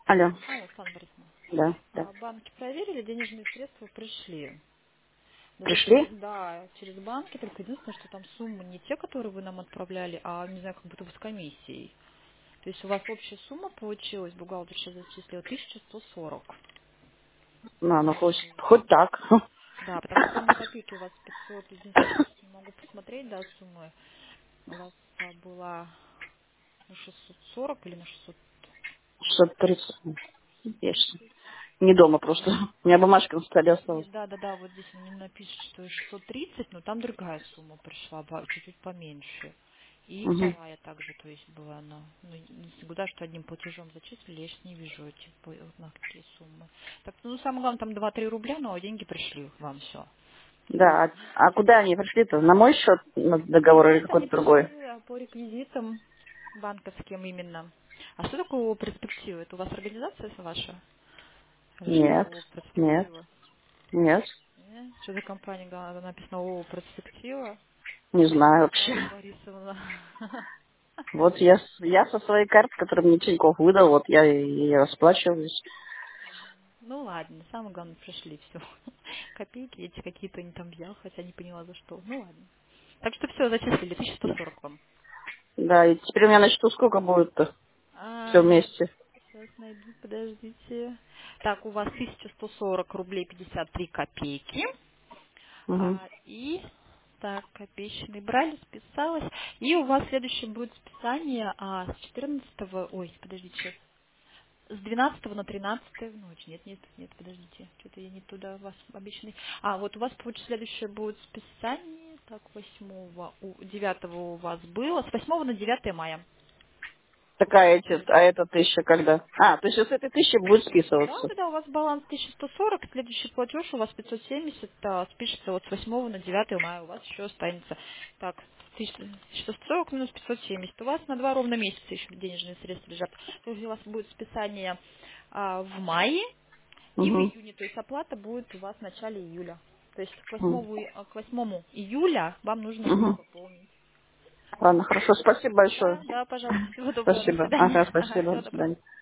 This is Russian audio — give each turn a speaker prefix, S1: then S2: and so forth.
S1: Алло.
S2: Алло, Оксана Борисовна.
S1: Да, да.
S2: Банки проверили, денежные средства пришли. Но только
S1: Пришли?
S2: да, через банки, только единственное, что там суммы не те, которые вы нам отправляли, а, не знаю, как будто бы с комиссией. То есть у вас общая сумма получилась, бухгалтерша зачислила 1140.
S1: Ну,
S2: Вот,
S1: хоть так.
S2: да, потому что там на копейки у вас 500, единственное, сейчас не могу посмотреть, да, суммы. У вас была на 640 или на 600?
S1: 630. Я щас не дома просто. У меня бумажка на столе осталась.
S2: Нет, да, да, да, вот здесь мне напишет, что 630, но там другая сумма пришла, чуть-чуть поменьше. И
S1: Угу.
S2: вторая также, то есть была она. Ну, никуда, что одним платежом зачислили, я сейчас не вижу эти на какие суммы. Так, ну, самое главное, там 2-3 рубля, но деньги пришли вам все.
S1: Да, а куда они пришли-то? На мой счет на договор или
S2: Нет, они
S1: какой-то другой?
S2: пришли по реквизитам банковским именно. А что такое ООО перспектива? Это у вас организация ваша? Или что
S1: Нет,
S2: ООО
S1: нет,
S2: перспектива?
S1: нет.
S2: Что за компания написано ООО перспектива?
S1: Не знаю вообще.
S2: Оксана Борисовна.
S1: Вот я со своей карты, которую мне Тинькофф выдал, вот я и расплачиваюсь.
S2: Ну ладно, самое главное, пришли все. Копейки эти какие-то не там взял, хотя не поняла за что. Ну ладно. Так что все, зачислили, 1140 вам.
S1: Да, и теперь у меня на счету сколько будет-то? Все вместе.
S2: Сейчас найду, подождите. Так, у вас 1140 рублей 53 копейки.
S1: Угу.
S2: И так, копеечный брали, списалось. И у вас следующее будет списание с 14, ой, подождите, сейчас. С 12 на 13 ночь. Нет, нет, нет, подождите. Что-то я не туда вас обещанный. Вот у вас получится следующее будет списание. Так, 9 у вас было. С 8 на 9 мая.
S1: Такая эти,
S2: Будет.
S1: а эта 1000 когда? А, то есть с этой 1000 будет
S2: Да,
S1: списываться.
S2: да, да, у вас баланс 1140, следующий платеж у вас 570, спишется вот с 8 на 9 мая, у вас еще останется. Так, 1140 минус 570, у вас на 2 ровно месяца еще денежные средства лежат. То есть у вас будет списание в мае и в
S1: Угу.
S2: июне, то есть оплата будет у вас в начале июля. То есть к
S1: Угу.
S2: 8, к 8 июля вам нужно будет
S1: Угу.
S2: пополнить.
S1: Ладно, хорошо, спасибо большое.
S2: Да, да, пожалуйста, всего доброго, до
S1: Спасибо. Ага,
S2: свидания. Ага,
S1: спасибо,
S2: всего
S1: до
S2: доброго.
S1: свидания.